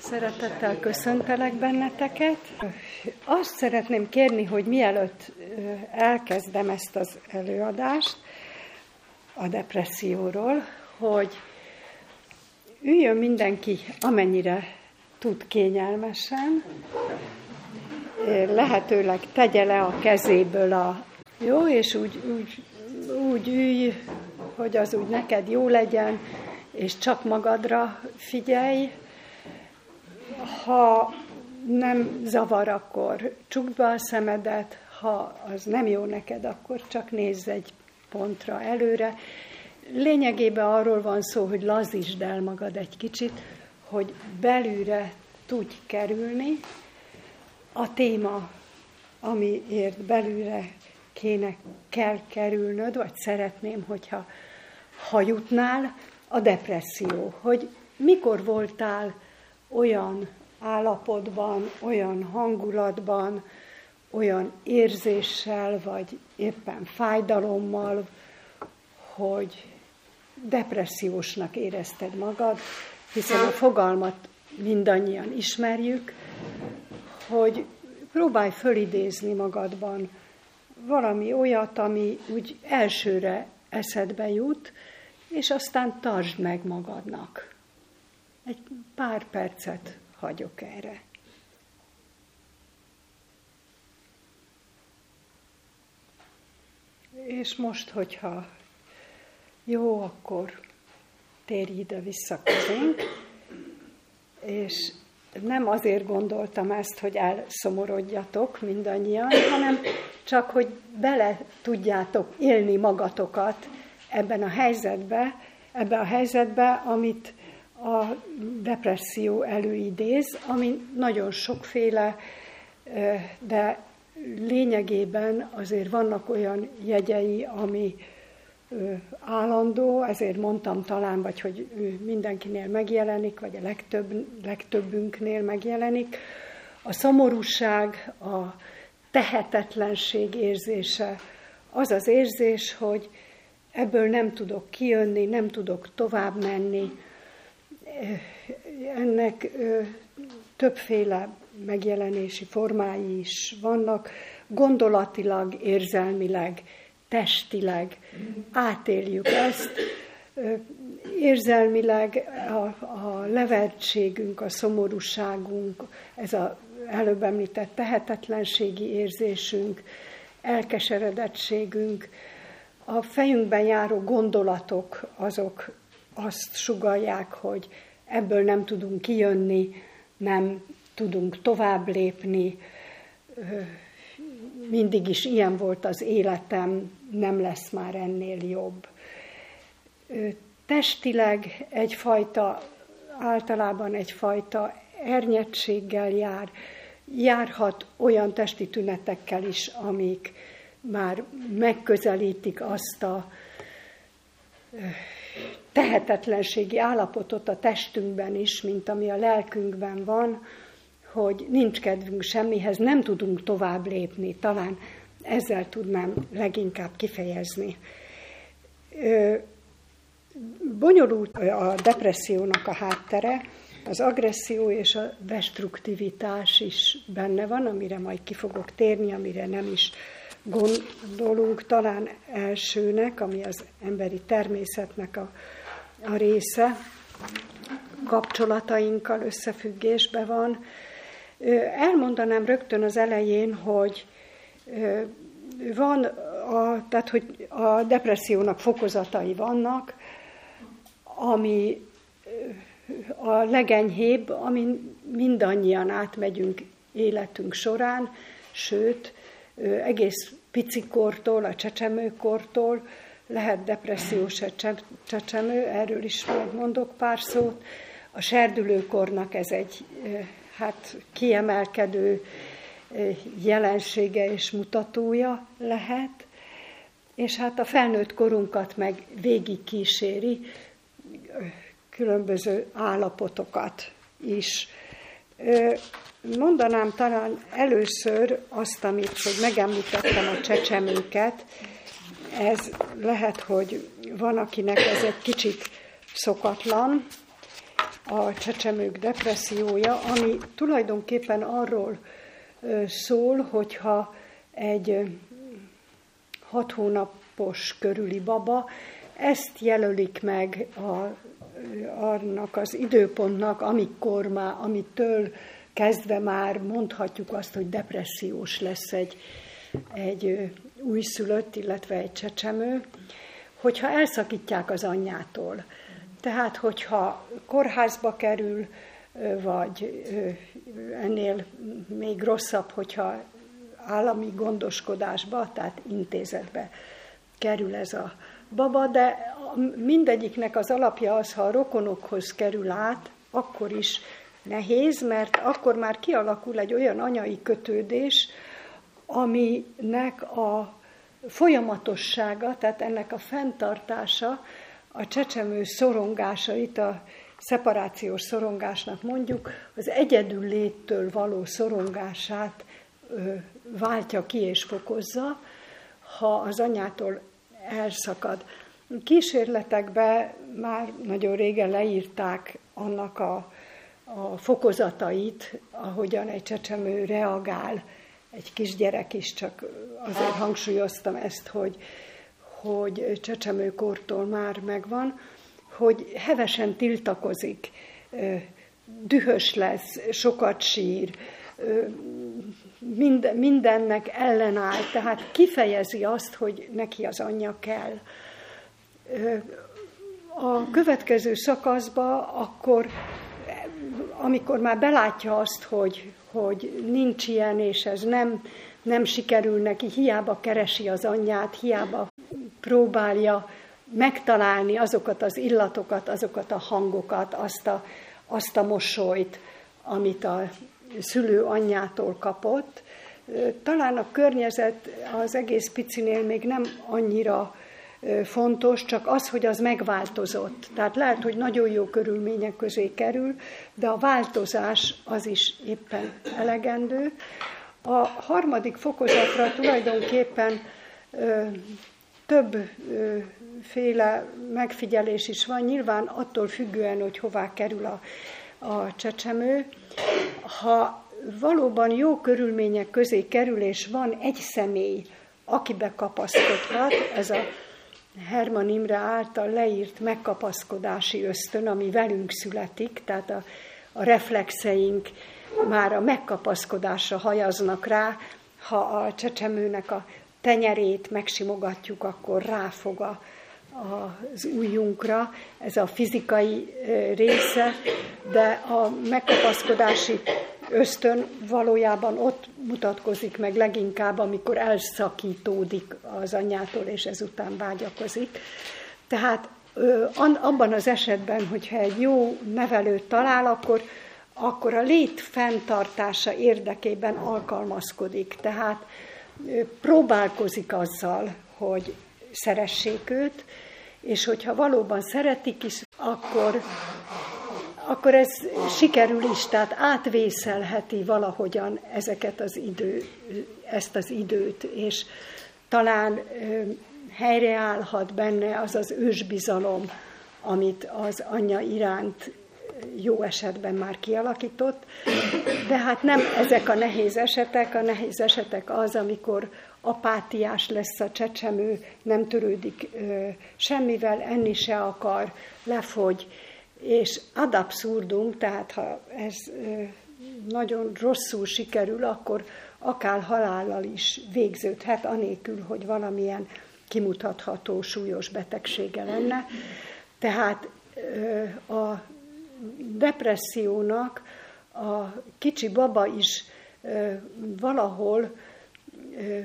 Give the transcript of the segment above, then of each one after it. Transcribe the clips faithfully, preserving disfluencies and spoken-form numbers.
Szeretettel köszöntelek benneteket. Azt szeretném kérni, hogy mielőtt elkezdem ezt az előadást a depresszióról, hogy üljön mindenki, amennyire tud kényelmesen, lehetőleg tegye le a kezéből a jó, és úgy, úgy, úgy ülj, hogy az úgy neked jó legyen, és csak magadra figyelj. Ha nem zavar, akkor csukd be a szemedet, ha az nem jó neked, akkor csak nézz egy pontra előre. Lényegében arról van szó, hogy lazítsd el magad egy kicsit, hogy belülre tudj kerülni. A téma, amiért belülre kéne, kell kerülnöd, vagy szeretném, hogyha ha jutnál, a depresszió. Hogy mikor voltál olyan állapotban, olyan hangulatban, olyan érzéssel, vagy éppen fájdalommal, hogy depressziósnak érezted magad, hiszen a fogalmat mindannyian ismerjük, hogy próbálj fölidézni magadban valami olyat, ami úgy elsőre eszedbe jut, és aztán tartsd meg magadnak. Egy pár percet hagyok erre. És most, hogyha jó, akkor térj ide vissza közénk, és nem azért gondoltam ezt, hogy elszomorodjatok mindannyian, hanem csak, hogy bele tudjátok élni magatokat ebben a helyzetbe, ebben a helyzetbe, amit a depresszió előidéz, ami nagyon sokféle, de lényegében azért vannak olyan jegyei, ami állandó, ezért mondtam talán, vagy hogy mindenkinél megjelenik, vagy a legtöbb, legtöbbünknél megjelenik. A szomorúság, a tehetetlenség érzése, az az érzés, hogy ebből nem tudok kijönni, nem tudok tovább menni. Ennek többféle megjelenési formái is vannak, gondolatilag, érzelmileg, testileg átéljük ezt. Érzelmileg a, a levertségünk, a szomorúságunk, ez az előbb említett tehetetlenségi érzésünk, elkeseredettségünk, a fejünkben járó gondolatok, azok azt sugallják, hogy ebből nem tudunk kijönni, nem tudunk tovább lépni, mindig is ilyen volt az életem, nem lesz már ennél jobb. Testileg egyfajta, általában egyfajta ernyettséggel jár, járhat olyan testi tünetekkel is, amik már megközelítik azt a tehetetlenségi állapotot a testünkben is, mint ami a lelkünkben van, hogy nincs kedvünk semmihez, nem tudunk tovább lépni. Talán ezzel tudnám leginkább kifejezni. Bonyolult a depressziónak a háttere, az agresszió és a destruktivitás is benne van, amire majd ki fogok térni, amire nem is gondolunk, talán elsőnek, ami az emberi természetnek a, a része, kapcsolatainkkal összefüggésben van. Elmondanám rögtön az elején, hogy van, a, tehát, hogy a depressziónak fokozatai vannak, ami a legenyhébb, amin mindannyian átmegyünk életünk során, sőt, egész picikortól, a csecsemőkortól lehet depressziós a csecsemő, erről is majd mondok pár szót. A serdülőkornak ez egy hát kiemelkedő jelensége és mutatója lehet, és hát a felnőtt korunkat meg végig kíséri, különböző állapotokat is. Mondanám talán először azt, amit, hogy megemlítettem a csecsemőket, ez lehet, hogy van, akinek ez egy kicsit szokatlan. a csecsemők depressziója, ami tulajdonképpen arról szól, hogyha egy hat hónapos körüli baba, ezt jelölik meg a, annak az időpontnak, amikor már, amitől kezdve már mondhatjuk azt, hogy depressziós lesz egy, egy újszülött, illetve egy csecsemő, hogyha elszakítják az anyjától. Tehát, hogyha kórházba kerül, vagy ennél még rosszabb, hogyha állami gondoskodásba, tehát intézetbe kerül ez a baba, de mindegyiknek az alapja az, ha a rokonokhoz kerül át, akkor is nehéz, mert akkor már kialakul egy olyan anyai kötődés, aminek a folyamatossága, tehát ennek a fenntartása, a csecsemő szorongásait, a szeparációs szorongásnak mondjuk, az egyedül léttől való szorongását ö, váltja ki és fokozza, ha az anyától elszakad. Kísérletekben már nagyon régen leírták annak a, a fokozatait, ahogyan egy csecsemő reagál, egy kisgyerek is, csak azért hangsúlyoztam ezt, hogy, hogy csecsemőkortól már megvan, hogy hevesen tiltakozik, dühös lesz, sokat sír, mindennek ellenáll, tehát kifejezi azt, hogy neki az anyja kell. A következő szakaszban akkor, amikor már belátja azt, hogy, hogy nincs ilyen, és ez nem, nem sikerül neki, hiába keresi az anyját, hiába próbálja megtalálni azokat az illatokat, azokat a hangokat, azt a, azt a mosolyt, amit a szülő anyjától kapott. Talán a környezet az egész picinél még nem annyira fontos, csak az, hogy az megváltozott. Tehát lehet, hogy nagyon jó körülmények közé kerül, de a változás az is éppen elegendő. A harmadik fokozatra tulajdonképpen ö, többféle megfigyelés is van, nyilván attól függően, hogy hová kerül a, a csecsemő. Ha valóban jó körülmények közé kerül, és van egy személy, akibe kapaszkodhat, ez a Hermann Imre által leírt megkapaszkodási ösztön, ami velünk születik, tehát a, a reflexeink már a megkapaszkodásra hajaznak rá, ha a csecsemőnek a tenyerét megsimogatjuk, akkor ráfog a, az ujjunkra, ez a fizikai része, de a megkapaszkodási ösztön valójában ott mutatkozik meg leginkább, amikor elszakítódik az anyjától, és ezután vágyakozik. Tehát abban az esetben, hogyha egy jó nevelőt talál, akkor, akkor a lét fenntartása érdekében alkalmazkodik. Tehát próbálkozik azzal, hogy szeressék őt, és hogyha valóban szeretik is, akkor, akkor ez sikerül is, tehát átvészelheti valahogyan ezeket az idő, ezt az időt, és talán helyreállhat benne az az ősbizalom, amit az anyja iránt jó esetben már kialakított, de hát nem ezek a nehéz esetek, a nehéz esetek az, amikor apátiás lesz a csecsemő, nem törődik ö, semmivel, enni se akar, lefogy, és ad absurdum, tehát ha ez ö, nagyon rosszul sikerül, akkor akár halállal is végződhet, anélkül, hogy valamilyen kimutatható súlyos betegsége lenne. Tehát ö, a depressziónak a kicsi baba is ö, valahol ö,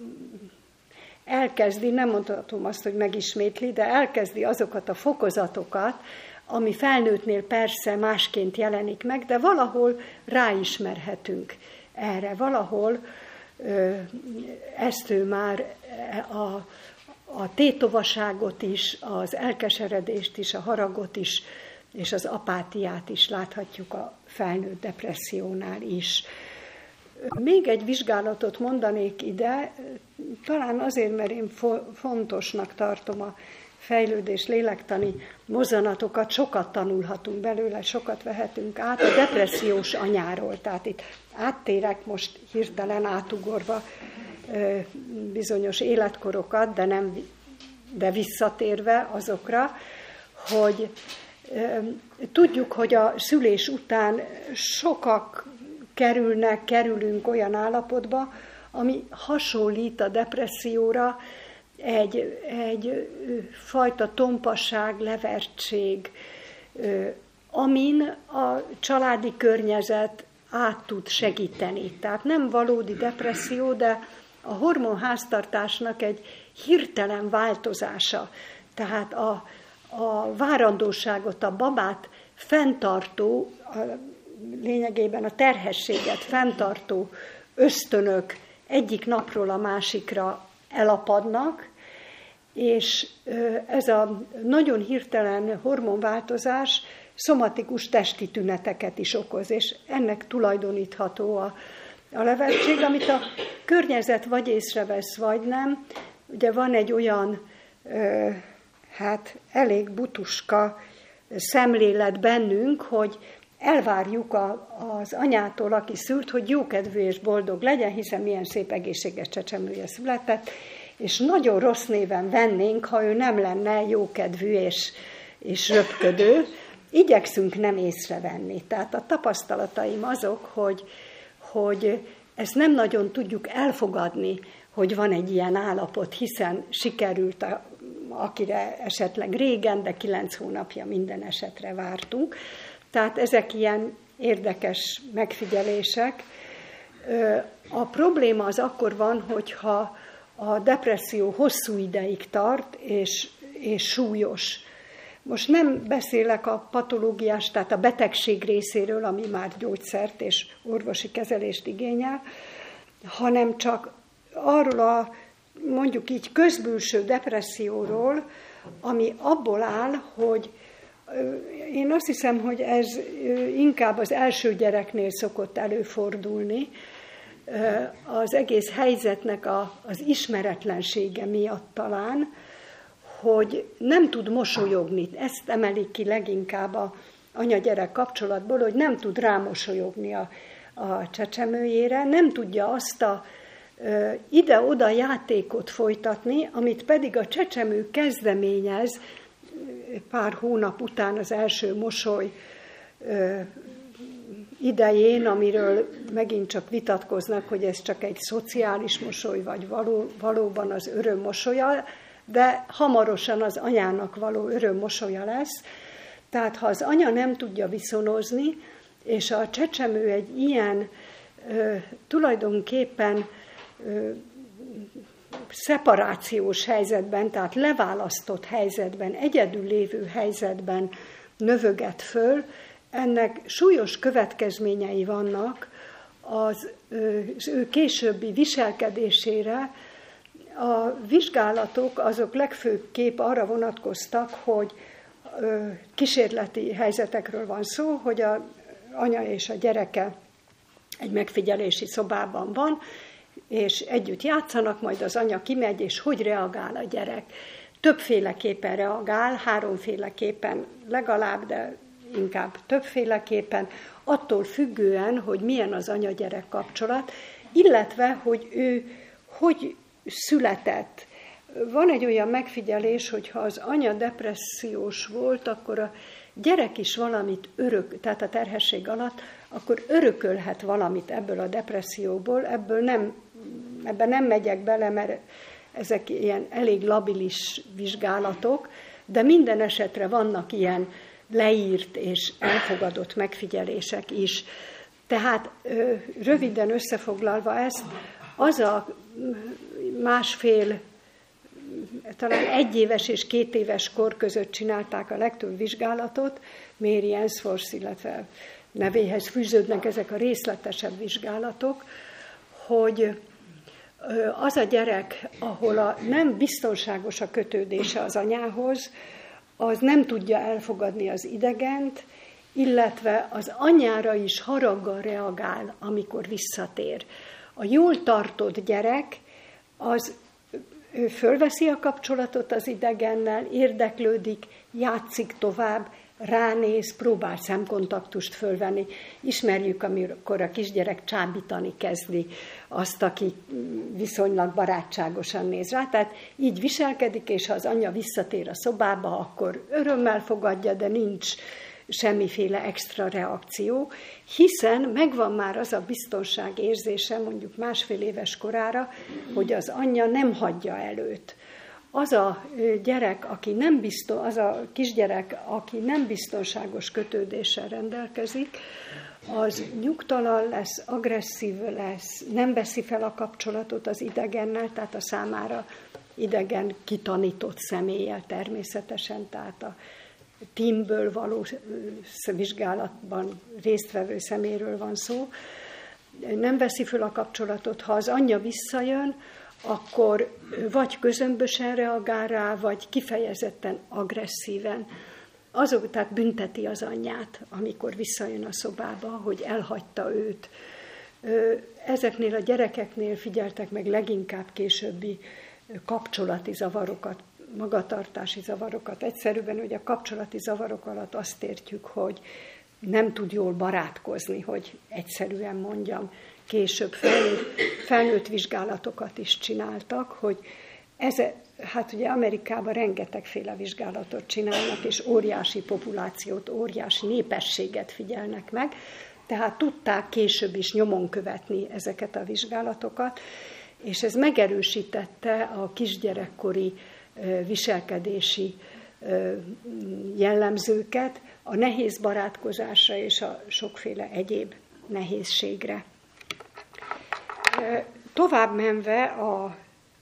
elkezdi, nem mondhatom azt, hogy megismétli, de elkezdi azokat a fokozatokat, ami felnőttnél persze másként jelenik meg, de valahol ráismerhetünk erre. Valahol ö, ezt ő már a, a tétovaságot is, az elkeseredést is, a haragot is, és az apátiát is láthatjuk a felnőtt depressziónál is. Még egy vizsgálatot mondanék ide, talán azért, mert én fontosnak tartom a fejlődés, lélektani mozzanatokat, sokat tanulhatunk belőle, sokat vehetünk át a depressziós anyáról. Tehát itt áttérek most hirtelen átugorva bizonyos életkorokat, de, nem, de visszatérve azokra, hogy tudjuk, hogy a szülés után sokak kerülnek, kerülünk olyan állapotba, ami hasonlít a depresszióra, egy, egy fajta tompasság, levertség, amin a családi környezet át tud segíteni. Tehát nem valódi depresszió, de a hormonháztartásnak egy hirtelen változása. Tehát a, a várandóságot, a babát fenntartó, a, lényegében a terhességet fenntartó ösztönök egyik napról a másikra elapadnak, és ez a nagyon hirtelen hormonváltozás szomatikus testi tüneteket is okoz, és ennek tulajdonítható a, a levertség, amit a környezet vagy észrevesz, vagy nem. Ugye van egy olyan, hát elég butuska szemlélet bennünk, hogy elvárjuk a, az anyától, aki szült, hogy jókedvű és boldog legyen, hiszen milyen szép egészséges csecsemője született, és nagyon rossz néven vennénk, ha ő nem lenne jókedvű és, és röpködő. Igyekszünk nem észrevenni. Tehát a tapasztalataim azok, hogy, hogy ezt nem nagyon tudjuk elfogadni, hogy van egy ilyen állapot, hiszen sikerült, a, akire esetleg régen, de kilenc hónapja minden esetre vártunk. Tehát ezek ilyen érdekes megfigyelések. A probléma az akkor van, hogyha a depresszió hosszú ideig tart, és, és súlyos. Most nem beszélek a patológiás, tehát a betegség részéről, ami már gyógyszert és orvosi kezelést igényel, hanem csak arról a, mondjuk így, közbülső depresszióról, ami abból áll, hogy én azt hiszem, hogy ez inkább az első gyereknél szokott előfordulni, az egész helyzetnek a, az ismeretlensége miatt talán, hogy nem tud mosolyogni. Ezt emelik ki leginkább a anya-gyerek kapcsolatból, hogy nem tud rámosolyogni a, a csecsemőjére, nem tudja azt a e, ide-oda játékot folytatni, amit pedig a csecsemő kezdeményez pár hónap után az első mosoly e, idején, amiről megint csak vitatkoznak, hogy ez csak egy szociális mosoly, vagy való, valóban az öröm mosolya, de hamarosan az anyának való öröm mosolya lesz. Tehát ha az anya nem tudja viszonozni, és a csecsemő egy ilyen ö, tulajdonképpen ö, szeparációs helyzetben, tehát leválasztott helyzetben, egyedül lévő helyzetben növöget föl, ennek súlyos következményei vannak az, az ő későbbi viselkedésére. A vizsgálatok azok legfőképp arra vonatkoztak, hogy kísérleti helyzetekről van szó, hogy az anya és a gyereke egy megfigyelési szobában van, és együtt játszanak, majd az anya kimegy, és hogy reagál a gyerek. Többféleképpen reagál, háromféleképpen legalább, de inkább többféleképpen, attól függően, hogy milyen az anya-gyerek kapcsolat, illetve, hogy ő hogy született. Van egy olyan megfigyelés, hogy ha az anya depressziós volt, akkor a gyerek is valamit örök, tehát a terhesség alatt, akkor örökölhet valamit ebből a depresszióból, ebből nem, ebben nem megyek bele, mert ezek ilyen elég labilis vizsgálatok, de minden esetre vannak ilyen leírt és elfogadott megfigyelések is. Tehát röviden összefoglalva ezt, az a másfél, talán egyéves és két éves kor között csinálták a legtöbb vizsgálatot, Mary Ainsworth, illetve nevéhez fűződnek ezek a részletesebb vizsgálatok, hogy az a gyerek, ahol a nem biztonságos a kötődése az anyához, az nem tudja elfogadni az idegent, illetve az anyára is haraggal reagál, amikor visszatér. A jól tartott gyerek az ő fölveszi a kapcsolatot az idegennel, érdeklődik, játszik tovább, ránéz, próbál szemkontaktust fölvenni. Ismerjük, amikor a kisgyerek csábítani kezdi azt, aki viszonylag barátságosan néz rá. Tehát így viselkedik, és ha az anyja visszatér a szobába, akkor örömmel fogadja, de nincs semmiféle extra reakció, hiszen megvan már az a biztonság érzése, mondjuk másfél éves korára, hogy az anyja nem hagyja el őt. Az a gyerek, aki nem biztos, az a kisgyerek, aki nem biztonságos kötődéssel rendelkezik, az nyugtalan lesz, agresszív lesz, nem veszi fel a kapcsolatot az idegennel, tehát a számára idegen kitanított személlyel természetesen, tehát a teamből való vizsgálatban résztvevő személyről van szó. Nem veszi fel a kapcsolatot, ha az anyja visszajön, akkor vagy közömbösen reagál rá, vagy kifejezetten agresszíven. Azok, tehát bünteti az anyját, amikor visszajön a szobába, hogy elhagyta őt. Ezeknél a gyerekeknél figyeltek meg leginkább későbbi kapcsolati zavarokat, magatartási zavarokat. Egyszerűen, hogy a kapcsolati zavarok alatt azt értjük, hogy nem tud jól barátkozni, hogy egyszerűen mondjam. Később felnőtt, felnőtt vizsgálatokat is csináltak, hogy ez, hát ugye Amerikában rengetegféle vizsgálatot csinálnak, és óriási populációt, óriási népességet figyelnek meg, tehát tudták később is nyomon követni ezeket a vizsgálatokat, és ez megerősítette a kisgyerekkori viselkedési jellemzőket a nehéz barátkozásra és a sokféle egyéb nehézségre. Tovább menve, a,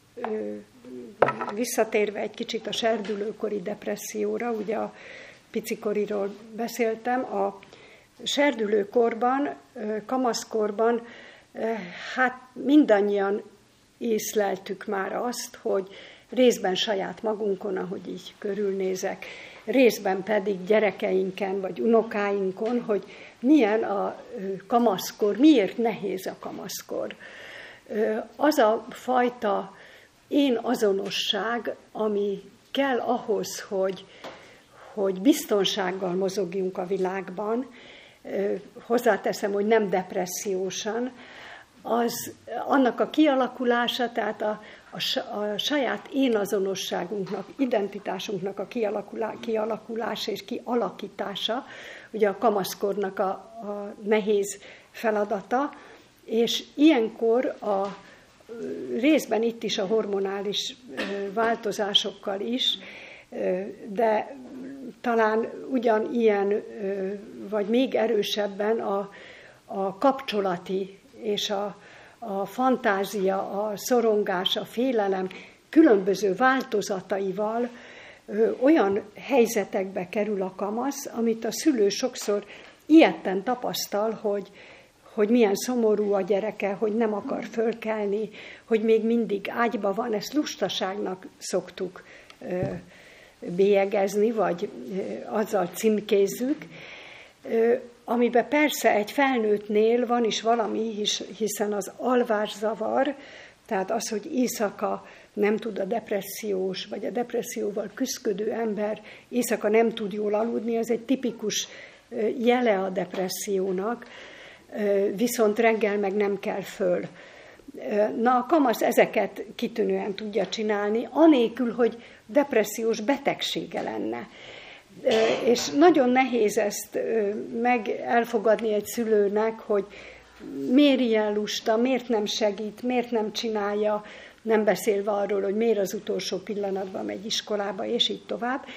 visszatérve egy kicsit a serdülőkori depresszióra, ugye a picikoriról beszéltem, a serdülőkorban, kamaszkorban, hát mindannyian észleltük már azt, hogy részben saját magunkon, ahogy így körülnézek, részben pedig gyerekeinken vagy unokáinkon, hogy milyen a kamaszkor, miért nehéz a kamaszkor. Az a fajta én azonosság, ami kell ahhoz, hogy, hogy biztonsággal mozogjunk a világban, hozzáteszem, hogy nem depressziósan, az, annak a kialakulása, tehát a, a, a saját énazonosságunknak, identitásunknak a kialakulá, kialakulása és kialakítása, ugye a kamaszkornak a, a nehéz feladata, és ilyenkor a részben itt is a hormonális változásokkal is, de talán ugyanilyen, vagy még erősebben a, a kapcsolati és a, a fantázia, a szorongás, a félelem különböző változataival ö, olyan helyzetekbe kerül a kamasz, amit a szülő sokszor ilyetten tapasztal, hogy, hogy milyen szomorú a gyereke, hogy nem akar fölkelni, hogy még mindig ágyba van, ezt lustaságnak szoktuk ö, bélyegezni, vagy ö, azzal címkézzük, ö, amiben persze egy felnőttnél van is valami, hiszen az alvászavar, tehát az, hogy éjszaka nem tud a depressziós, vagy a depresszióval küszködő ember éjszaka nem tud jól aludni, ez egy tipikus jele a depressziónak, viszont reggel meg nem kell föl. Na, a kamasz ezeket kitűnően tudja csinálni, anélkül, hogy depressziós betegsége lenne. És nagyon nehéz ezt meg elfogadni egy szülőnek, hogy miért ilyen lusta, miért nem segít, miért nem csinálja, nem beszélve arról, hogy miért az utolsó pillanatban megy iskolába, és így tovább.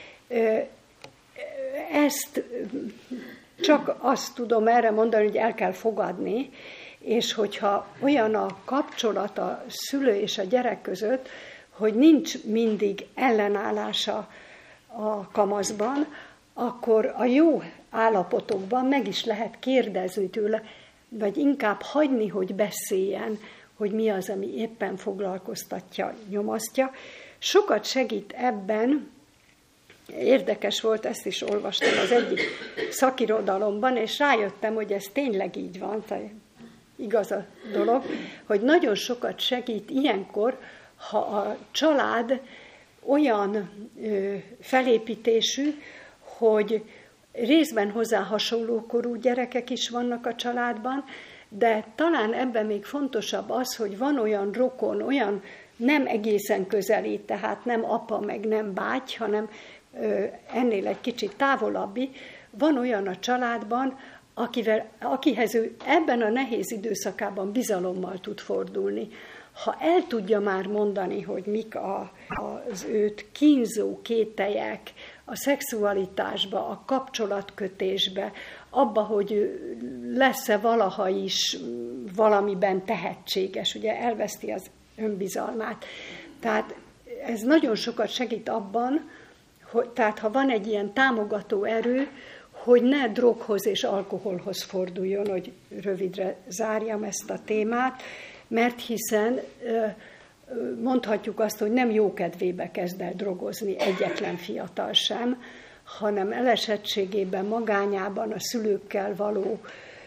Ezt csak azt tudom erre mondani, hogy el kell fogadni, és hogyha olyan a kapcsolat a szülő és a gyerek között, hogy nincs mindig ellenállása a kamaszban, akkor a jó állapotokban meg is lehet kérdezni tőle, vagy inkább hagyni, hogy beszéljen, hogy mi az, ami éppen foglalkoztatja, nyomasztja. Sokat segít ebben, érdekes volt, ezt is olvastam az egyik szakirodalomban, és rájöttem, hogy ez tényleg így van, tehát igaz a dolog, hogy nagyon sokat segít ilyenkor, ha a család olyan felépítésű, hogy részben hozzá hasonló korú gyerekek is vannak a családban, de talán ebben még fontosabb az, hogy van olyan rokon, olyan nem egészen közeli, tehát nem apa, meg nem báty, hanem ennél egy kicsit távolabbi, van olyan a családban, akivel, akihez ő ebben a nehéz időszakában bizalommal tud fordulni. Ha el tudja már mondani, hogy mik a, az őt kínzó kételyek a szexualitásba, a kapcsolatkötésbe, abba, hogy lesz-e valaha is valamiben tehetséges, ugye elveszti az önbizalmát. Tehát ez nagyon sokat segít abban, hogy, tehát ha van egy ilyen támogató erő, hogy ne droghoz és alkoholhoz forduljon, hogy rövidre zárjam ezt a témát, mert hiszen mondhatjuk azt, hogy nem jókedvébe kezd el drogozni egyetlen fiatal sem, hanem elesettségében, magányában, a szülőkkel való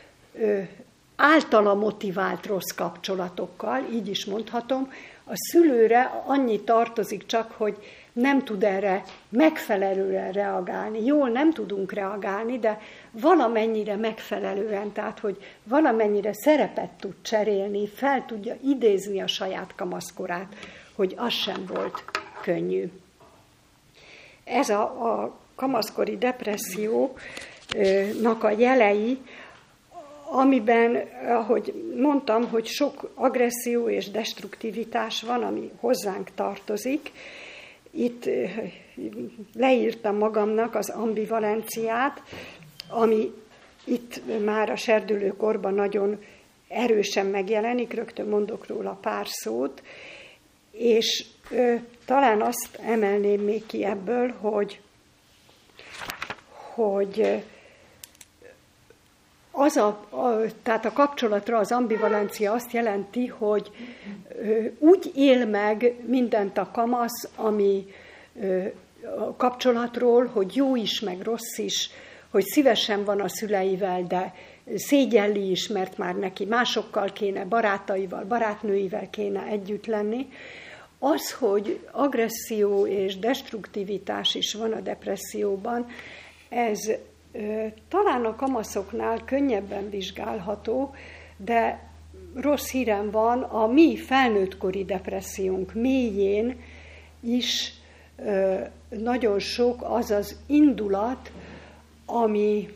általa motivált rossz kapcsolatokkal, így is mondhatom, a szülőre annyi tartozik csak, hogy nem tud erre megfelelően reagálni. Jól nem tudunk reagálni, de valamennyire megfelelően, tehát hogy valamennyire szerepet tud cserélni, fel tudja idézni a saját kamaszkorát, hogy az sem volt könnyű. Ez a, a kamaszkori depressziónak a jelei, amiben, ahogy mondtam, hogy sok agresszió és destruktivitás van, ami hozzánk tartozik. Itt leírtam magamnak az ambivalenciát, ami itt már a serdülőkorban nagyon erősen megjelenik, rögtön mondok róla pár szót, és ö, talán azt emelném még ki ebből, hogy, hogy az a, a, tehát a kapcsolatra az ambivalencia azt jelenti, hogy ö, úgy él meg mindent a kamasz, ami ö, a kapcsolatról, hogy jó is, meg rossz is, hogy szívesen van a szüleivel, de szégyelli is, mert már neki másokkal kéne, barátaival, barátnőivel kéne együtt lenni. Az, hogy agresszió és destruktivitás is van a depresszióban, ez talán a kamaszoknál könnyebben vizsgálható, de rossz hírem van, a mi felnőttkori depressziónk mélyén is nagyon sok az az indulat, ami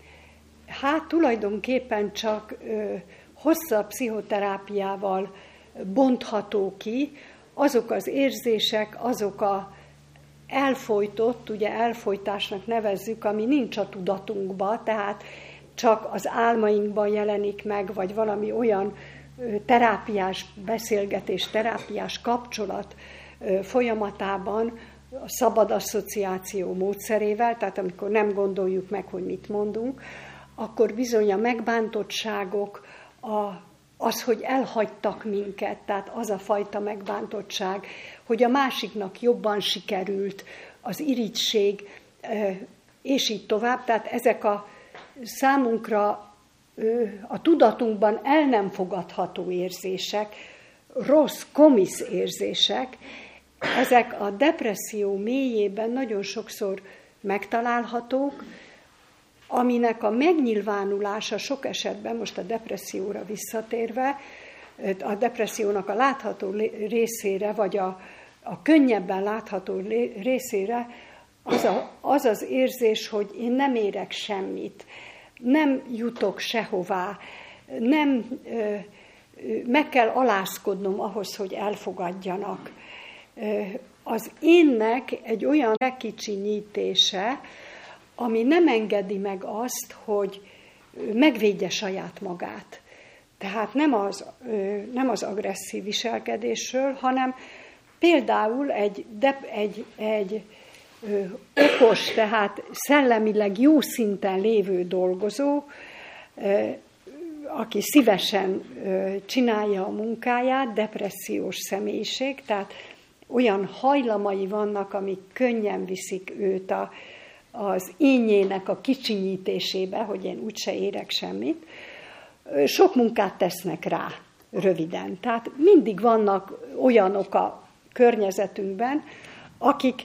hát tulajdonképpen csak hosszabb pszichoterápiával bontható ki, azok az érzések, azok a elfojtott, ugye elfojtásnak nevezzük, ami nincs a tudatunkban, tehát csak az álmainkban jelenik meg, vagy valami olyan terápiás beszélgetés, terápiás kapcsolat folyamatában, a szabad asszociáció módszerével, tehát amikor nem gondoljuk meg, hogy mit mondunk, akkor bizony a megbántottságok, a, az, hogy elhagytak minket, tehát az a fajta megbántottság, hogy a másiknak jobban sikerült, az irigység, és így tovább. Tehát ezek a számunkra a tudatunkban el nem fogadható érzések, rossz, komisz érzések, ezek a depresszió mélyében nagyon sokszor megtalálhatók, aminek a megnyilvánulása sok esetben, most a depresszióra visszatérve, a depressziónak a látható részére, vagy a, a könnyebben látható részére az, a, az az érzés, hogy én nem érek semmit, nem jutok sehová, nem, meg kell alázkodnom ahhoz, hogy elfogadjanak. Az énnek egy olyan lekicsinyítése, ami nem engedi meg azt, hogy megvédje saját magát. Tehát nem az, nem az agresszív viselkedésről, hanem például egy, egy, egy okos, tehát szellemileg jó szinten lévő dolgozó, aki szívesen csinálja a munkáját, depressziós személyiség, tehát olyan hajlamai vannak, amik könnyen viszik őt a, az énjének a kicsinyítésébe, hogy én úgyse érek semmit. Sok munkát tesznek rá, röviden. Tehát mindig vannak olyanok a környezetünkben, akik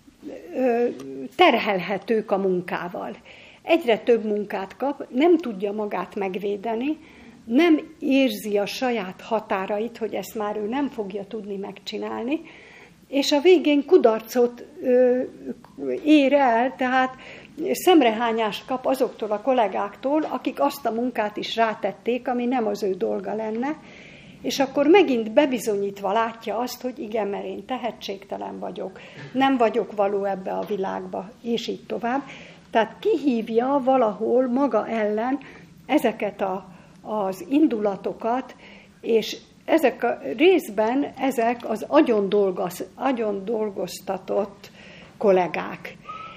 terhelhetők a munkával. Egyre több munkát kap, nem tudja magát megvédeni, nem érzi a saját határait, hogy ezt már ő nem fogja tudni megcsinálni, és a végén kudarcot ér el, tehát szemrehányást kap azoktól a kollégáktól, akik azt a munkát is rátették, ami nem az ő dolga lenne, és akkor megint bebizonyítva látja azt, hogy igen, mert én tehetségtelen vagyok, nem vagyok való ebbe a világba, és így tovább. Tehát kihívja valahol maga ellen ezeket a, az indulatokat, és ezek a részben ezek az agyon, dolgoz, agyon dolgoztatott kollégák.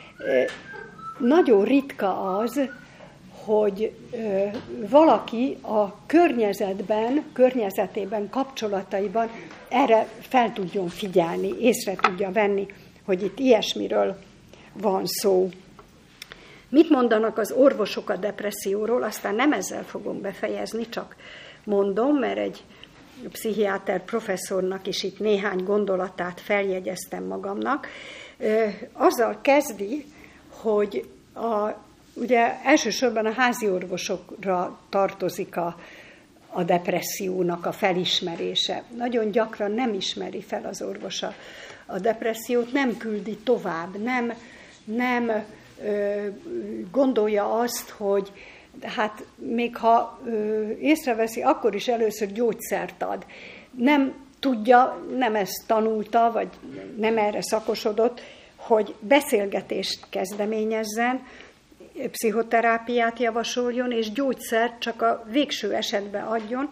Nagyon ritka az, hogy valaki a környezetben, környezetében, kapcsolataiban erre fel tudjon figyelni, észre tudja venni, hogy itt ilyesmiről van szó. Mit mondanak az orvosok a depresszióról? Aztán nem ezzel fogom befejezni, csak mondom, mert egy pszichiáter professzornak is itt néhány gondolatát feljegyeztem magamnak. Azzal kezdi, hogy a, ugye elsősorban a házi orvosokra tartozik a, a depressziónak a felismerése. Nagyon gyakran nem ismeri fel az orvos a, a depressziót, nem küldi tovább, nem, nem ö, gondolja azt, hogy hát még ha ö, észreveszi, akkor is először gyógyszert ad. Nem tudja, nem ezt tanulta, vagy nem erre szakosodott, hogy beszélgetést kezdeményezzen, pszichoterápiát javasoljon, és gyógyszert csak a végső esetben adjon.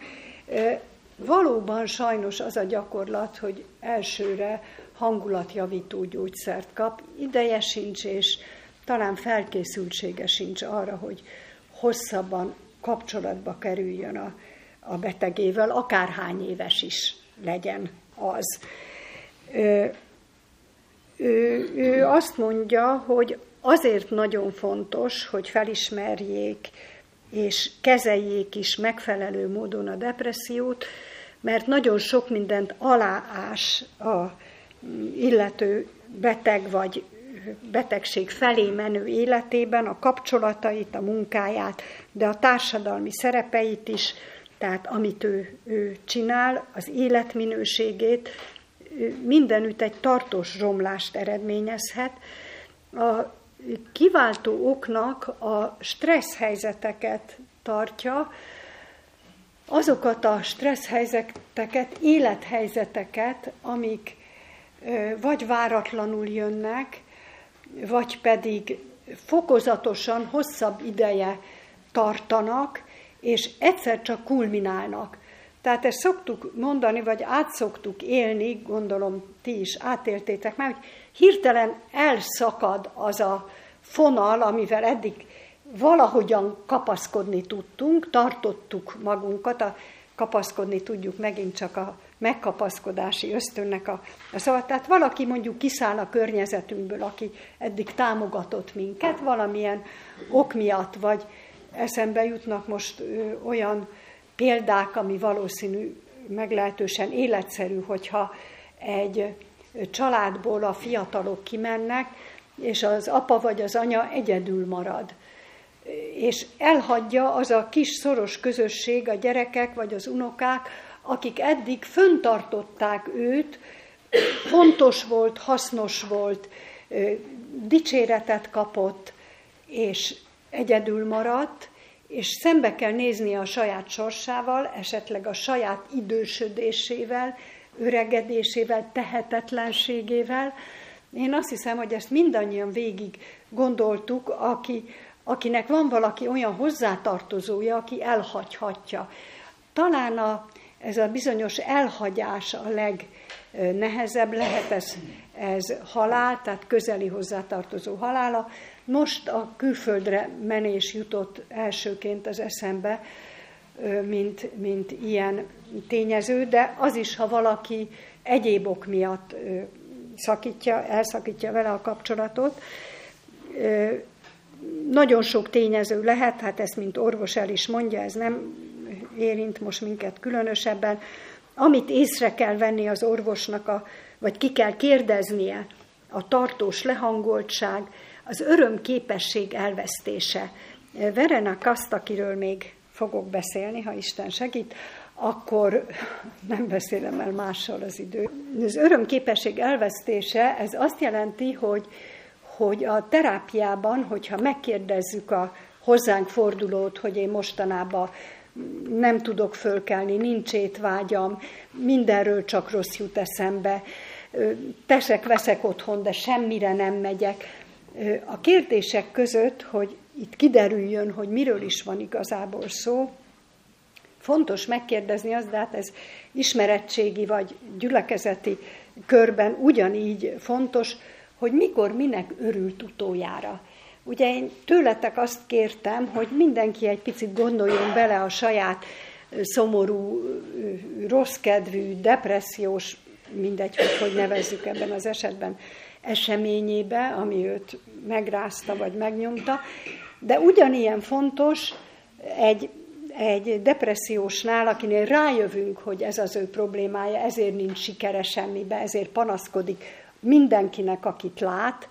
Valóban sajnos az a gyakorlat, hogy elsőre hangulatjavító gyógyszert kap, ideje sincs, és talán felkészültsége sincs arra, hogy hosszabban kapcsolatba kerüljön a, a betegével, akárhány éves is legyen az. Ő, ő, ő azt mondja, hogy azért nagyon fontos, hogy felismerjék és kezeljék is megfelelő módon a depressziót, mert nagyon sok mindent aláás a illető beteg vagy betegség felé menő életében, a kapcsolatait, a munkáját, de a társadalmi szerepeit is, tehát amit ő, ő csinál, az életminőségét, mindenütt egy tartós romlást eredményezhet. A kiváltó oknak a stressz helyzeteket tartja, azokat a stressz helyzeteket, élethelyzeteket, amik vagy váratlanul jönnek, vagy pedig fokozatosan, hosszabb ideje tartanak, és egyszer csak kulminálnak. Tehát ezt szoktuk mondani, vagy át szoktuk élni, gondolom ti is átéltétek már, hogy hirtelen elszakad az a fonal, amivel eddig valahogyan kapaszkodni tudtunk, tartottuk magunkat, a kapaszkodni tudjuk megint csak a megkapaszkodási ösztönnek a, a szava. Tehát valaki mondjuk kiszáll a környezetünkből, aki eddig támogatott minket, valamilyen ok miatt, vagy eszembe jutnak most ö, olyan példák, ami valószínű, meglehetősen életszerű, hogyha egy családból a fiatalok kimennek, és az apa vagy az anya egyedül marad. És elhagyja az a kis szoros közösség, a gyerekek vagy az unokák, akik eddig föntartották őt, fontos volt, hasznos volt, dicséretet kapott, és egyedül maradt, és szembe kell néznie a saját sorsával, esetleg a saját idősödésével, öregedésével, tehetetlenségével. Én azt hiszem, hogy ezt mindannyian végig gondoltuk, aki, akinek van valaki olyan hozzátartozója, aki elhagyhatja. Talán a, ez a bizonyos elhagyás a legnehezebb, lehet ez, ez halál, tehát közeli hozzátartozó halála. Most a külföldre menés jutott elsőként az eszembe, mint, mint ilyen tényező, de az is, ha valaki egyéb ok miatt szakítja, elszakítja vele a kapcsolatot. Nagyon sok tényező lehet, hát ezt mint orvos el is mondja, ez nem érint most minket különösebben. Amit észre kell venni az orvosnak, a vagy ki kell kérdeznie, a tartós lehangoltság, az örömképesség elvesztése. Verena Kast, akiről még fogok beszélni, ha Isten segít, akkor nem beszélem el mással az idő. Az örömképesség elvesztése, ez azt jelenti, hogy, hogy a terápiában, hogyha megkérdezzük a hozzánk fordulót, hogy én mostanában nem tudok fölkelni, nincs étvágyam, mindenről csak rossz jut eszembe, teszek-veszek otthon, de semmire nem megyek. A kérdések között, hogy itt kiderüljön, hogy miről is van igazából szó, fontos megkérdezni azt, de hát ez ismeretségi vagy gyülekezeti körben ugyanígy fontos, hogy mikor minek örült utoljára. Ugye én tőletek azt kértem, hogy mindenki egy picit gondoljon bele a saját szomorú, rosszkedvű, depressziós, mindegy, hogy, hogy nevezzük ebben az esetben, eseményébe, ami őt megrázta vagy megnyomta, de ugyanilyen fontos egy, egy depressziósnál, akinél rájövünk, hogy ez az ő problémája, ezért nincs sikere semmibe, ezért panaszkodik mindenkinek, akit lát,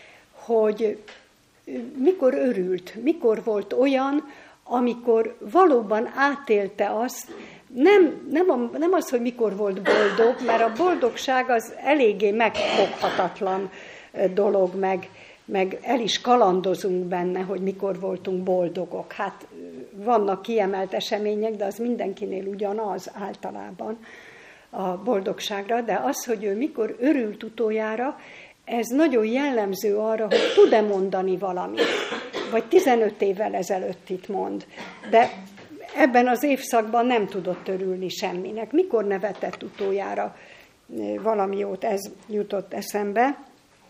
hogy mikor örült, mikor volt olyan, amikor valóban átélte azt, nem, nem, a, nem az, hogy mikor volt boldog, mert a boldogság az eléggé megfoghatatlan dolog, meg, meg el is kalandozunk benne, hogy mikor voltunk boldogok. Hát vannak kiemelt események, de az mindenkinél ugyanaz általában a boldogságra, de az, hogy ő mikor örült utoljára, ez nagyon jellemző arra, hogy tud-e mondani valamit, vagy tizenöt évvel ezelőtt itt mond, de ebben az évszakban nem tudott örülni semminek. Mikor nevetett utoljára valami jót, ez jutott eszembe.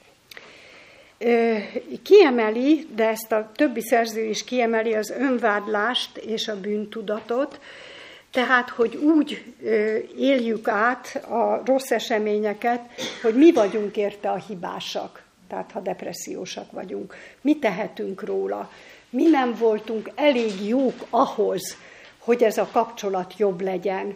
Kiemeli, de ezt a többi szerző is kiemeli, az önvádlást és a bűntudatot, tehát, hogy úgy éljük át a rossz eseményeket, hogy mi vagyunk érte a hibásak, tehát ha depressziósak vagyunk. Mi tehetünk róla? Mi nem voltunk elég jók ahhoz, hogy ez a kapcsolat jobb legyen,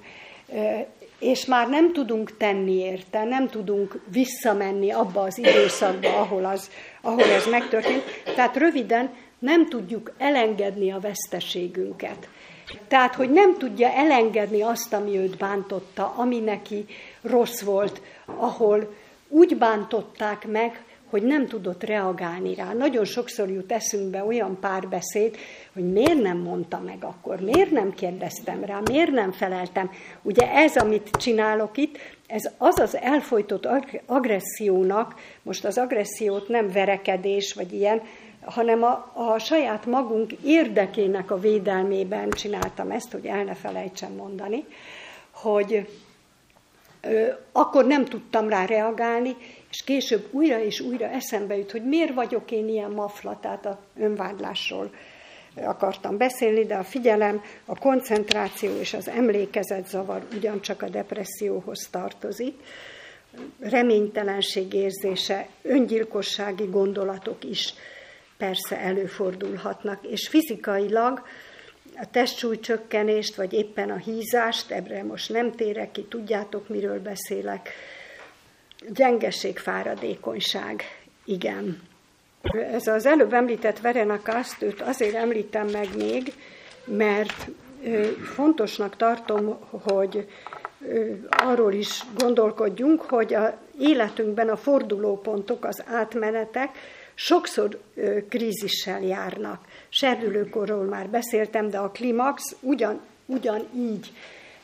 és már nem tudunk tenni érte, nem tudunk visszamenni abba az időszakba, ahol, az, ahol ez megtörtént. Tehát röviden nem tudjuk elengedni a veszteségünket. Tehát, hogy nem tudja elengedni azt, ami őt bántotta, ami neki rossz volt, ahol úgy bántották meg, hogy nem tudott reagálni rá. Nagyon sokszor jut eszünkbe olyan párbeszéd, hogy miért nem mondta meg akkor, miért nem kérdeztem rá, miért nem feleltem. Ugye ez, amit csinálok itt, ez az az elfojtott agressziónak, most az agressziót nem verekedés vagy ilyen, hanem a, a saját magunk érdekének a védelmében csináltam ezt, hogy el ne felejtsem mondani, hogy ö, akkor nem tudtam rá reagálni, és később újra és újra eszembe jut, hogy miért vagyok én ilyen mafla, tehát az önvádlásról akartam beszélni, de a figyelem, a koncentráció és az emlékezetzavar ugyancsak a depresszióhoz tartozik. Reménytelenség érzése, öngyilkossági gondolatok is persze előfordulhatnak, és fizikailag a testsúlycsökkenést, vagy éppen a hízást, ebbre most nem térek ki, tudjátok, miről beszélek, gyengeség, fáradékonyság, igen. Ez az előbb említett Verena Kast, őt azért említem meg még, mert fontosnak tartom, hogy arról is gondolkodjunk, hogy az életünkben a fordulópontok, az átmenetek sokszor krízissel járnak. Serdülőkorról már beszéltem, de a klimax ugyan, ugyanígy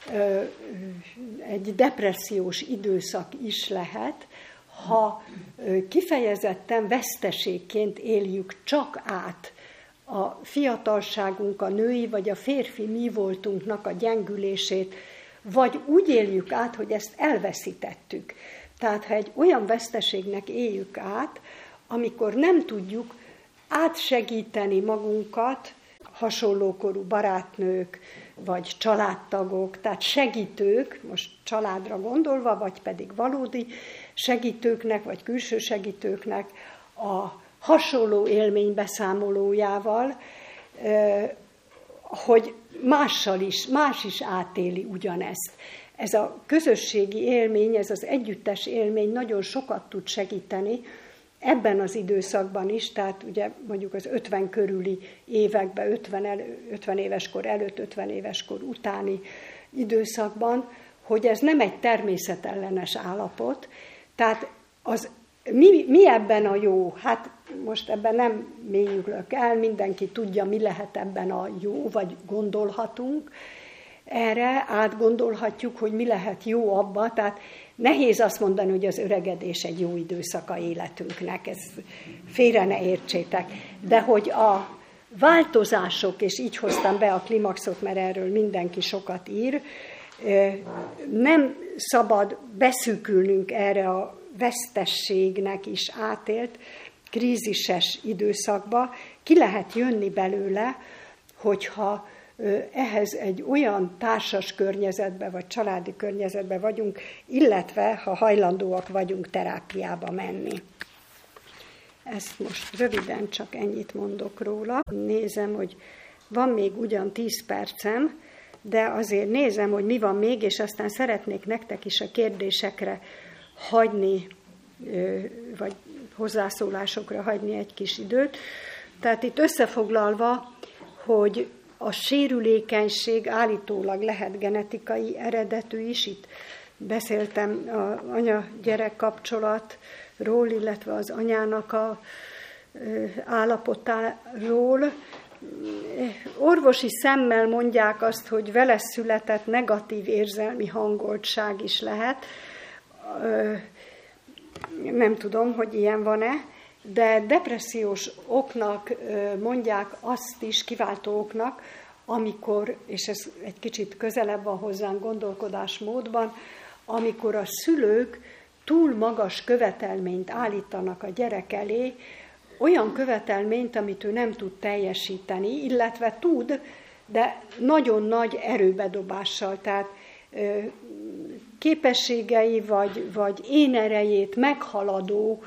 egy depressziós időszak is lehet, ha kifejezetten veszteségként éljük csak át a fiatalságunk, a női vagy a férfi mi voltunknak a gyengülését, vagy úgy éljük át, hogy ezt elveszítettük. Tehát ha egy olyan veszteségnek éljük át, amikor nem tudjuk átsegíteni magunkat, hasonlókorú barátnők, vagy családtagok, tehát segítők, most családra gondolva, vagy pedig valódi segítőknek, vagy külső segítőknek a hasonló élmény beszámolójával, hogy mással is, más is átéli ugyanezt. ez a közösségi élmény, ez az együttes élmény nagyon sokat tud segíteni ebben az időszakban is, tehát ugye mondjuk az ötven körüli években, ötven, el, ötven éves kor előtt, ötven éves kor utáni időszakban, hogy ez nem egy természetellenes állapot, tehát az, mi, mi ebben a jó? Hát most ebben nem mélyülök el, mindenki tudja, mi lehet ebben a jó, vagy gondolhatunk. Erre átgondolhatjuk, hogy mi lehet jó abba, tehát nehéz azt mondani, hogy az öregedés egy jó időszaka életünknek, ezt félre ne értsétek, de hogy a változások, és így hoztam be a klimaxot, mert erről mindenki sokat ír, nem szabad beszűkülnünk erre a vesztességnek is átélt krízises időszakba. Ki lehet jönni belőle, hogyha ehhez egy olyan társas környezetbe, vagy családi környezetbe vagyunk, illetve ha hajlandóak vagyunk terápiába menni. Ezt most röviden csak ennyit mondok róla. Nézem, hogy van még ugyan tíz percem, de azért nézem, hogy mi van még, és aztán szeretnék nektek is a kérdésekre hagyni, vagy hozzászólásokra hagyni egy kis időt. Tehát itt összefoglalva, hogy a sérülékenység állítólag lehet genetikai eredetű is. Itt beszéltem az anya-gyerek kapcsolatról, illetve az anyának a állapotáról. Orvosi szemmel mondják azt, hogy vele született negatív érzelmi hangoltság is lehet. Nem tudom, hogy ilyen van-e, de depressziós oknak mondják azt is, kiváltó oknak, amikor, és ez egy kicsit közelebb van hozzánk gondolkodásmódban, amikor a szülők túl magas követelményt állítanak a gyerek elé, olyan követelményt, amit ő nem tud teljesíteni, illetve tud, de nagyon nagy erőbedobással, tehát képességei vagy, vagy én erejét meghaladó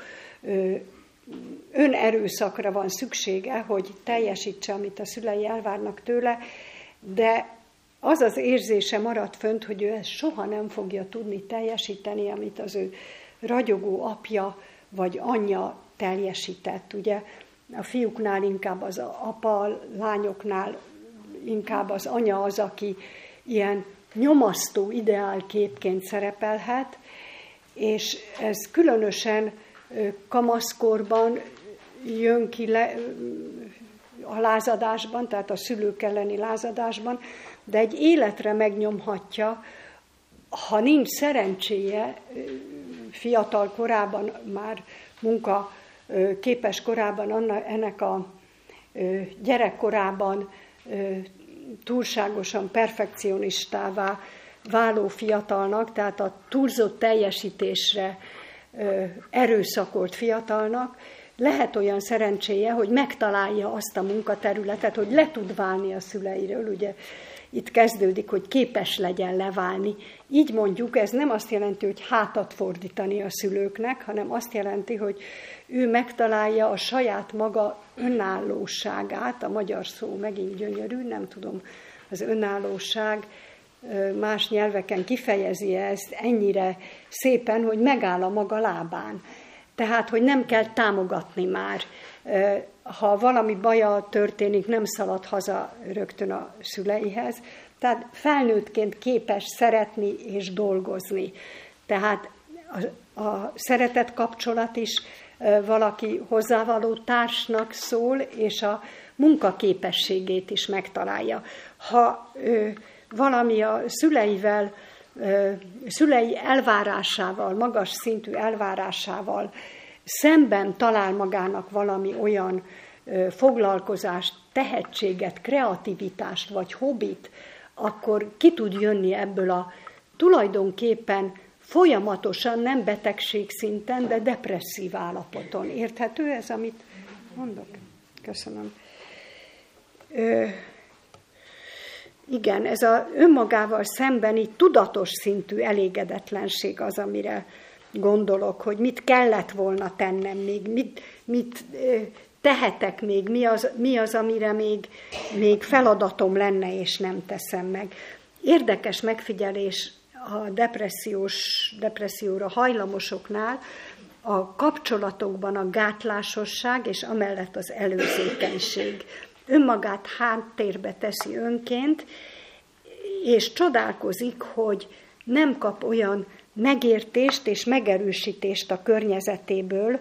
önerőszakra van szüksége, hogy teljesítse, amit a szülei elvárnak tőle, de az az érzése maradt fönt, hogy ő ezt soha nem fogja tudni teljesíteni, amit az ő ragyogó apja vagy anyja teljesített. Ugye a fiúknál inkább az apa, a lányoknál inkább az anya az, aki ilyen nyomasztó ideálképként szerepelhet, és ez különösen kamaszkorban jön ki le, a lázadásban, tehát a szülők elleni lázadásban, de egy életre megnyomhatja, ha nincs szerencséje, fiatal korában, már munka képes korában, ennek a gyerekkorában túlságosan perfekcionistává váló fiatalnak, tehát a túlzott teljesítésre erőszakolt fiatalnak, lehet olyan szerencséje, hogy megtalálja azt a munkaterületet, hogy le tud válni a szüleiről. Ugye itt kezdődik, hogy képes legyen leválni. Így mondjuk, ez nem azt jelenti, hogy hátat fordítani a szülőknek, hanem azt jelenti, hogy ő megtalálja a saját maga önállóságát, a magyar szó megint gyönyörű, nem tudom, az önállóság más nyelveken kifejezi ezt ennyire szépen, hogy megáll a maga lábán. Tehát, hogy nem kell támogatni már. Ha valami baja történik, nem szalad haza rögtön a szüleihez. Tehát felnőttként képes szeretni és dolgozni. Tehát a, a szeretet kapcsolat is valaki hozzávaló társnak szól, és a munkaképességét is megtalálja. Ha valami a szüleivel, szülei elvárásával, magas szintű elvárásával szemben talál magának valami olyan foglalkozást, tehetséget, kreativitást vagy hobbit, akkor ki tud jönni ebből a tulajdonképpen folyamatosan, nem betegség-szinten, de depresszív állapoton. Érthető ez, amit mondok? Köszönöm. Ö, igen, ez az önmagával szembeni tudatos szintű elégedetlenség az, amire gondolok, hogy mit kellett volna tennem még, mit, mit tehetek még, mi az, mi az amire még, még feladatom lenne, és nem teszem meg. Érdekes megfigyelés a depressziós, depresszióra hajlamosoknál a kapcsolatokban a gátlásosság, és amellett az előzékenység. Önmagát háttérbe teszi önként, és csodálkozik, hogy nem kap olyan megértést és megerősítést a környezetéből,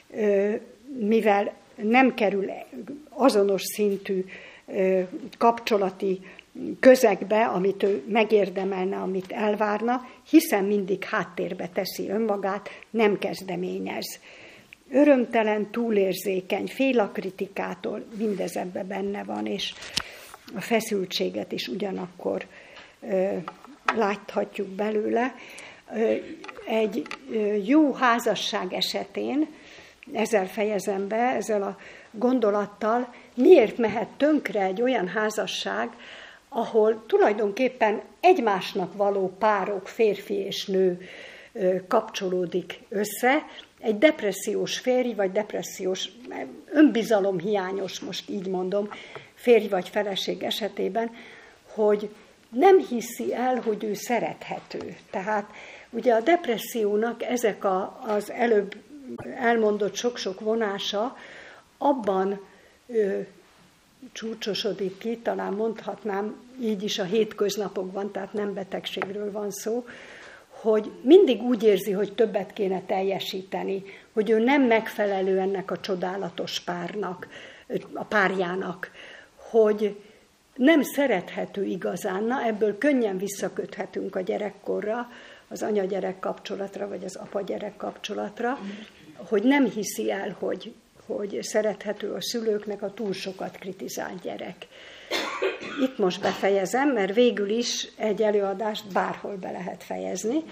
mivel nem kerül azonos szintű kapcsolati közegbe, amit ő megérdemelne, amit elvárna, hiszen mindig háttérbe teszi önmagát, nem kezdeményez. Örömtelen, túlérzékeny, fél a kritikától, mindez ebben benne van, és a feszültséget is ugyanakkor ö, láthatjuk belőle. Ö, egy ö, jó házasság esetén, ezzel fejezem be, ezzel a gondolattal, miért mehet tönkre egy olyan házasság, ahol tulajdonképpen egymásnak való párok, férfi és nő ö, kapcsolódik össze, egy depressziós férj, vagy depressziós, önbizalomhiányos, most így mondom, férj vagy feleség esetében, hogy nem hiszi el, hogy ő szerethető. Tehát ugye a depressziónak ezek a, az előbb elmondott sok-sok vonása abban ö, csúcsosodik ki, talán mondhatnám így is a hétköznapokban, tehát nem betegségről van szó, hogy mindig úgy érzi, hogy többet kéne teljesíteni, hogy ő nem megfelelő ennek a csodálatos párnak, a párjának, hogy nem szerethető igazán. Na, ebből könnyen visszaköthetünk a gyerekkorra, az anya-gyerek kapcsolatra, vagy az apa-gyerek kapcsolatra, hogy nem hiszi el, hogy, hogy szerethető a szülőknek a túl sokat kritizált gyerek. Itt most befejezem, mert végül is egy előadást bárhol be lehet fejezni.